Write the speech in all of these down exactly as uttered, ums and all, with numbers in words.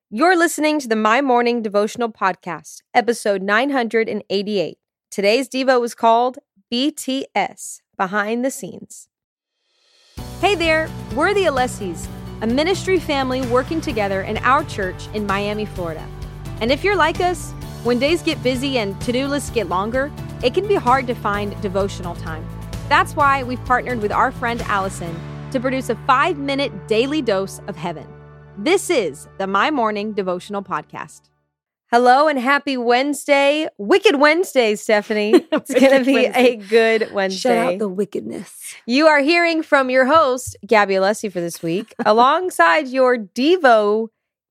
You're listening to the My Morning Devotional Podcast, episode nine hundred eighty-eight. Today's Devo is called B T S, Behind the Scenes. Hey there, we're the Alessis, a ministry family working together in our church in Miami, Florida. And if you're like us, when days get busy and to-do lists get longer, it can be hard to find devotional time. That's why we've partnered with our friend Allison to produce a five-minute daily dose of heaven. This is the My Morning Devotional Podcast. Hello and happy Wednesday. Wicked Wednesday, Stephanie. It's going to be Wednesday. A good Wednesday. Shut out the wickedness. You are hearing from your host, Gabby Alessi, for this week, alongside your Devo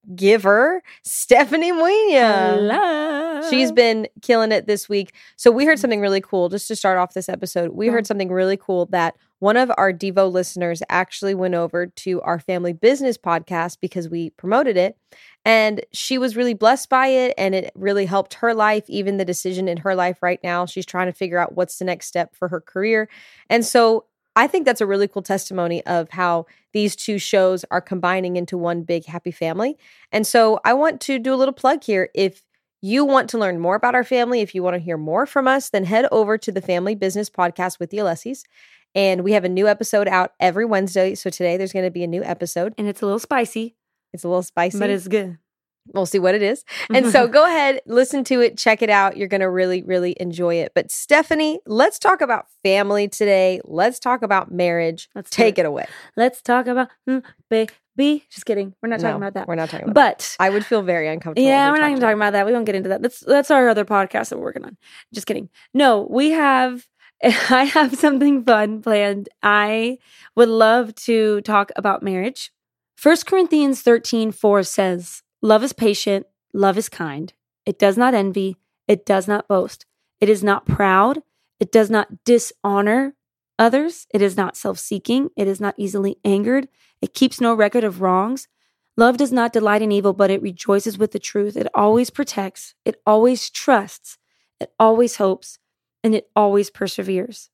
giver, Stephanie Muina. Hello. She's been killing it this week. So we heard something really cool, just to start off this episode. We heard something really cool that one of our Devo listeners actually went over to our family business podcast because we promoted it. And she was really blessed by it. And it really helped her life, even the decision in her life right now. She's trying to figure out what's the next step for her career. And so I think that's a really cool testimony of how these two shows are combining into one big happy family. And so I want to do a little plug here. If you want to learn more about our family, if you want to hear more from us, then head over to the Family Business Podcast with the Alessis. And we have a new episode out every Wednesday. So today there's going to be a new episode. And it's a little spicy. It's a little spicy. But it's good. We'll see what it is. And so go ahead, listen to it, check it out. You're going to really, really enjoy it. But Stephanie, let's talk about family today. Let's talk about marriage. Let's take it. it away. Let's talk about mm, baby. Just kidding. We're not no, talking about that. We're not talking about but, that. But I would feel very uncomfortable. Yeah, we're not even talking about that. We won't get into that. That's that's our other podcast that we're working on. Just kidding. No, we have I have something fun planned. I would love to talk about marriage. First Corinthians thirteen four says, "Love is patient, love is kind. It does not envy, it does not boast. It is not proud, it does not dishonor others. It is not self-seeking, it is not easily angered. It keeps no record of wrongs. Love does not delight in evil, but it rejoices with the truth. It always protects, it always trusts, it always hopes, and it always perseveres."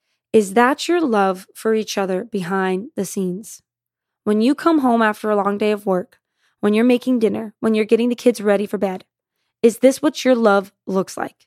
Is that your love for each other behind the scenes? When you come home after a long day of work, when you're making dinner, when you're getting the kids ready for bed, is this what your love looks like?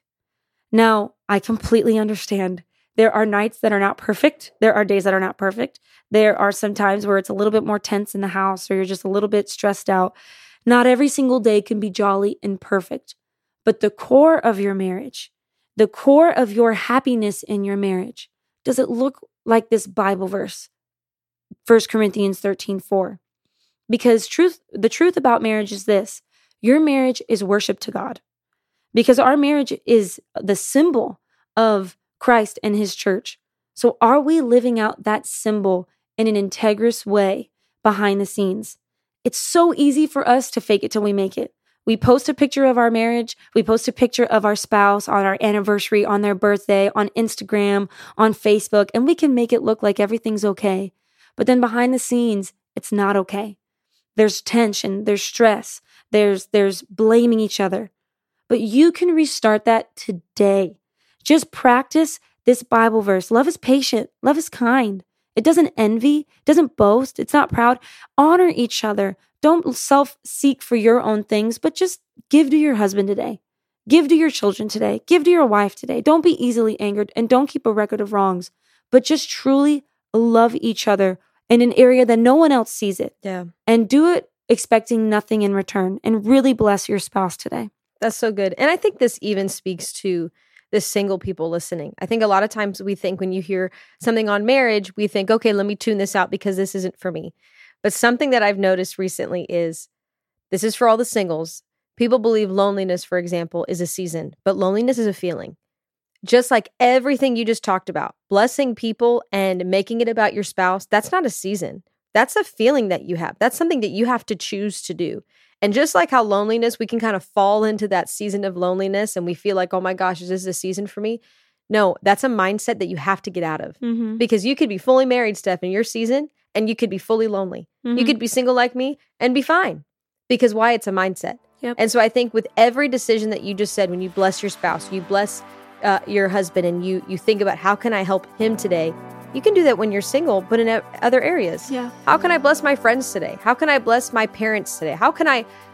Now, I completely understand. There are nights that are not perfect. There are days that are not perfect. There are some times where it's a little bit more tense in the house or you're just a little bit stressed out. Not every single day can be jolly and perfect. But the core of your marriage, the core of your happiness in your marriage, does it look like this Bible verse? First Corinthians thirteen four. Because truth, the truth about marriage is this: your marriage is worship to God. Because our marriage is the symbol of Christ and his church. So are we living out that symbol in an integrous way behind the scenes? It's so easy for us to fake it till we make it. We post a picture of our marriage. We post a picture of our spouse on our anniversary, on their birthday, on Instagram, on Facebook, and we can make it look like everything's okay. But then behind the scenes, it's not okay. There's tension, there's stress, there's there's blaming each other. But you can restart that today. Just practice this Bible verse. Love is patient, love is kind. It doesn't envy, doesn't boast, it's not proud. Honor each other. Don't self-seek for your own things, but just give to your husband today. Give to your children today. Give to your wife today. Don't be easily angered and don't keep a record of wrongs, but just truly love each other in an area that no one else sees it. Yeah. And do it expecting nothing in return and really bless your spouse today. That's so good. And I think this even speaks to the single people listening. I think a lot of times we think when you hear something on marriage, we think, okay, let me tune this out because this isn't for me. But something that I've noticed recently is, this is for all the singles. People believe loneliness, for example, is a season, but loneliness is a feeling. Just like everything you just talked about, blessing people and making it about your spouse, that's not a season. That's a feeling that you have. That's something that you have to choose to do. And just like how loneliness, we can kind of fall into that season of loneliness and we feel like, oh my gosh, is this a season for me? No, that's a mindset that you have to get out of. Mm-hmm. Because you could be fully married, Steph, in your season, and you could be fully lonely. Mm-hmm. You could be single like me and be fine. Because why? It's a mindset. Yep. And so I think with every decision that you just said, when you bless your spouse, you bless uh, your husband, and you you think about how can I help him today? You can do that when you're single, but in other areas. Yeah. How can I bless my friends today? How can I bless my parents today? How can I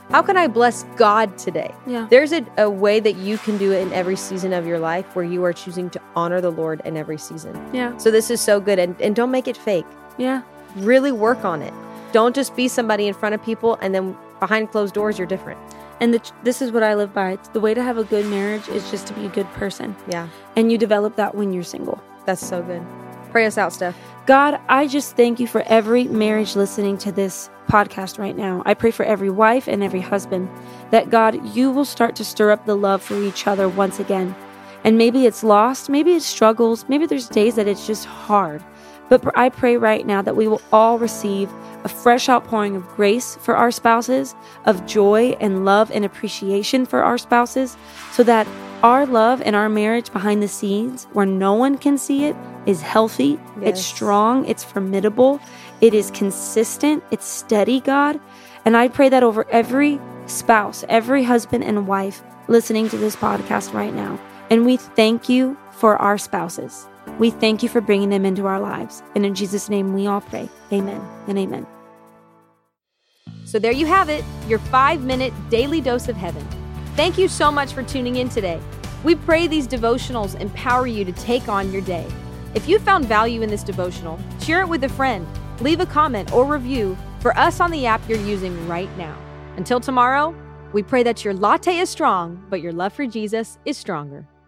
How can I bless God today? Yeah. There's a, a way that you can do it in every season of your life where you are choosing to honor the Lord in every season. Yeah. So this is so good. And, and don't make it fake. Yeah. Really work on it. Don't just be somebody in front of people and then behind closed doors, you're different. And the, this is what I live by. It's the way to have a good marriage is just to be a good person. Yeah. And you develop that when you're single. That's so good. Pray us out, Steph. God, I just thank you for every marriage listening to this podcast right now. I pray for every wife and every husband that, God, you will start to stir up the love for each other once again. And maybe it's lost, maybe it struggles, maybe there's days that it's just hard. But I pray right now that we will all receive a fresh outpouring of grace for our spouses, of joy and love and appreciation for our spouses, so that our love and our marriage behind the scenes, where no one can see it, is healthy, yes. It's strong, it's formidable, it is consistent, it's steady, God. And I pray that over every spouse, every husband and wife listening to this podcast right now. And we thank you for our spouses. We thank you for bringing them into our lives. And in Jesus' name we all pray. Amen and amen. So there you have it, your five-minute daily dose of heaven. Thank you so much for tuning in today. We pray these devotionals empower you to take on your day. If you found value in this devotional, share it with a friend, leave a comment or review for us on the app you're using right now. Until tomorrow, we pray that your latte is strong, but your love for Jesus is stronger.